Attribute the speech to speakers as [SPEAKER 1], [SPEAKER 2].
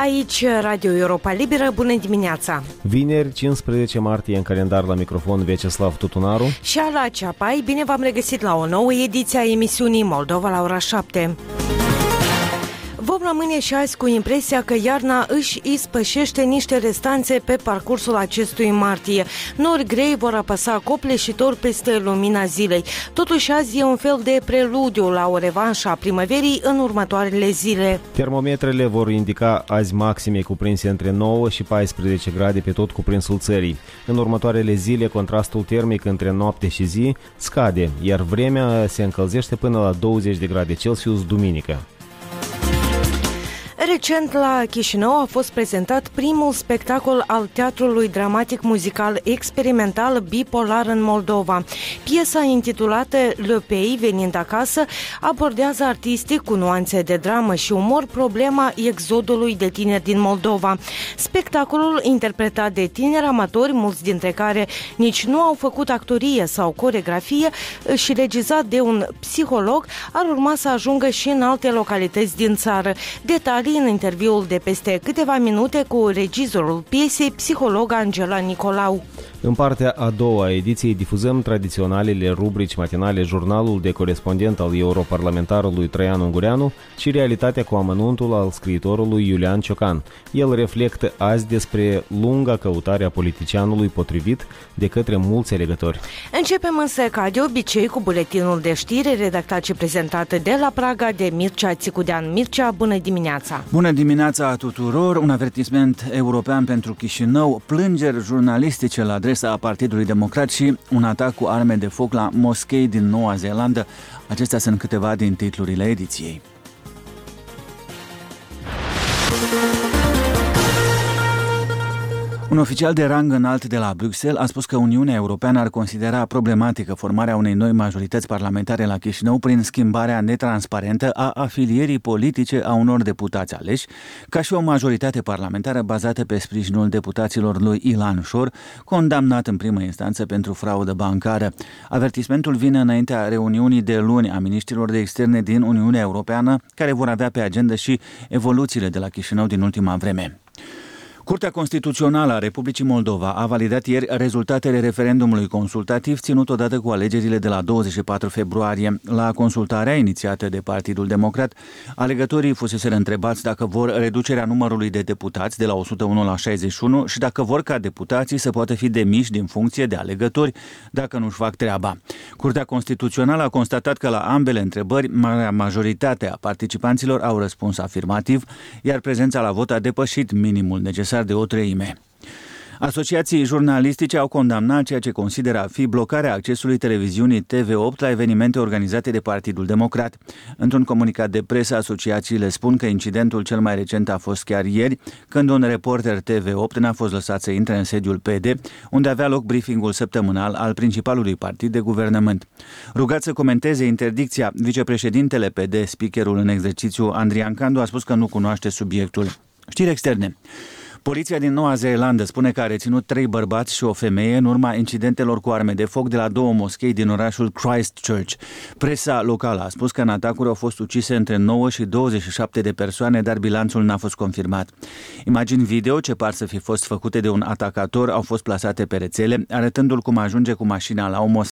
[SPEAKER 1] Aici Radio Europa Liberă, bună dimineața!
[SPEAKER 2] Vineri, 15 martie, în calendar, la microfon Vyacheslav Tutunaru
[SPEAKER 1] și Ala Ceapai. Bine v-am regăsit la o nouă ediție a emisiunii Moldova la ora 7. Vom rămâne și azi cu impresia că iarna își ispășește niște restanțe pe parcursul acestui martie. Nori grei vor apăsa copleșitor peste lumina zilei. Totuși azi e un fel de preludiu la o revanșă a primăverii în următoarele zile.
[SPEAKER 2] Termometrele vor indica azi maxime cuprinse între 9 și 14 grade pe tot cuprinsul țării. În următoarele zile, contrastul termic între noapte și zi scade, iar vremea se încălzește până la 20 de grade Celsius duminică.
[SPEAKER 1] Recent la Chișinău a fost prezentat primul spectacol al teatrului dramatic muzical experimental bipolar în Moldova. Piesa intitulată Le Pays, venind acasă, abordează artistic cu nuanțe de dramă și umor problema exodului de tineri din Moldova. Spectacolul, interpretat de tineri amatori, mulți dintre care nici nu au făcut actorie sau coreografie, și regizat de un psiholog, ar urma să ajungă și în alte localități din țară. Detalii în interviul de peste câteva minute cu regizorul piesei, psiholog Angela Nicolau.
[SPEAKER 2] În partea a doua a ediției difuzăm tradiționalele rubrici matinale, jurnalul de corespondent al europarlamentarului Traian Ungureanu și realitatea cu amănuntul al scriitorului Iulian Ciocan. El reflectă azi despre lunga căutare a politicianului potrivit de către mulți alegători.
[SPEAKER 1] Începem însă ca de obicei cu buletinul de știri redactat și prezentat de la Praga de Mircea Țicudean. Mircea, bună dimineața!
[SPEAKER 3] Bună dimineața tuturor! Un avertisment european pentru Chișinău, plângeri jurnalistice la adresa Partidului Democrat și un atac cu arme de foc la moschei din Noua Zeelandă. Acestea sunt câteva din titlurile ediției. Un oficial de rang înalt de la Bruxelles a spus că Uniunea Europeană ar considera problematică formarea unei noi majorități parlamentare la Chișinău prin schimbarea netransparentă a afilierii politice a unor deputați aleși, ca și o majoritate parlamentară bazată pe sprijinul deputaților lui Ilan Șor, condamnat în primă instanță pentru fraudă bancară. Avertismentul vine înaintea reuniunii de luni a miniștrilor de externe din Uniunea Europeană, care vor avea pe agenda și evoluțiile de la Chișinău din ultima vreme. Curtea Constituțională a Republicii Moldova a validat ieri rezultatele referendumului consultativ ținut odată cu alegerile de la 24 februarie. La consultarea inițiată de Partidul Democrat, alegătorii fuseseră întrebați dacă vor reducerea numărului de deputați de la 101 la 61 și dacă vor ca deputații să poată fi demiși din funcție de alegători dacă nu-și fac treaba. Curtea Constituțională a constatat că la ambele întrebări, marea majoritate a participanților au răspuns afirmativ, iar prezența la vot a depășit minimul necesar de o treime. Asociații jurnalistice au condamnat ceea ce consideră a fi blocarea accesului televiziunii TV8 la evenimente organizate de Partidul Democrat. Într-un comunicat de presă, asociațiile spun că incidentul cel mai recent a fost chiar ieri, când un reporter TV8 n-a fost lăsat să intre în sediul PD, unde avea loc briefingul săptămânal al principalului partid de guvernământ. Rugat să comenteze interdicția, vicepreședintele PD, speakerul în exercițiu Andrian Candu, a spus că nu cunoaște subiectul. Știri externe. Poliția din Noua Zeelandă spune că a reținut 3 bărbați și o femeie în urma incidentelor cu arme de foc de la 2 moschei din orașul Christchurch. Presa locală a spus că în atacuri au fost ucise între 9 și 27 de persoane, dar bilanțul n-a fost confirmat. Imagini video ce par să fi fost făcute de un atacator au fost plasate pe rețele, arătându-l cum ajunge cu mașina la o moschee